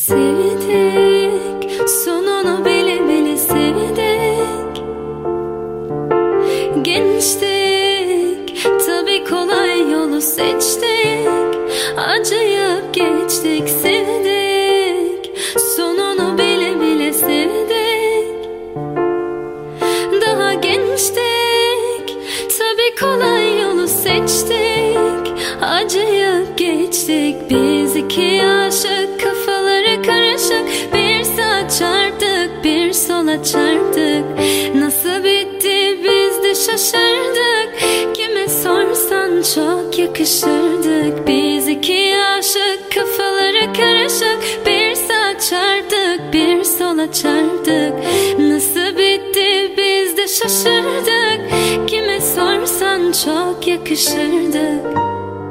Sevdik, sonunu bile bile sevdik. Gençtik, tabi kolay yolu seçtik. Acıyıp geçtik, sevdik, sonunu bile bile sevdik. Daha gençtik, tabi kolay yolu seçtik. Acıyıp geçtik, biz iki aşık, kafaları karışık. Bir sağa çarptık, bir sola çarptık. Nasıl bitti biz de şaşırdık. Kime sorsan çok yakışırdık. Biz iki aşık, kafaları karışık. Bir sağa çarptık, bir sola çarptık. Nasıl bitti biz de şaşırdık. Kime sorsan çok yakışırdık.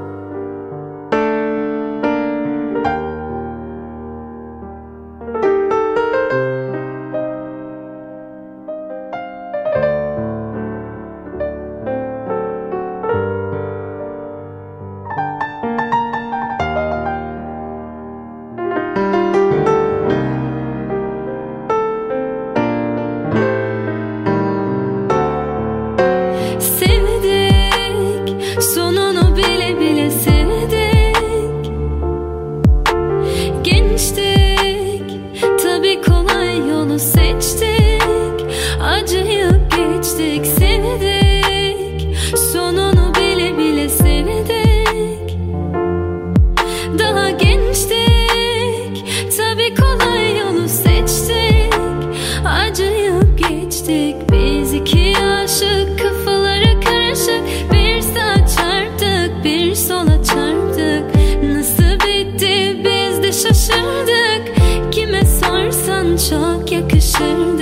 Sevdik, sonunu bile bile sevdik. Gençtik, tabi kolay yolu seçtik. Acıyıp geçtik, sevdik, sonunu bile bile sevdik. Daha gençtik, tabi kolay yolu seçtik. Acıyıp geçtik, biz iki aşık, kafaları karışık. Bir sağa çarptık, bir sola çarptık. Nasıl bitti biz de şaşırdık. Kime sorsan çok yakışırdık.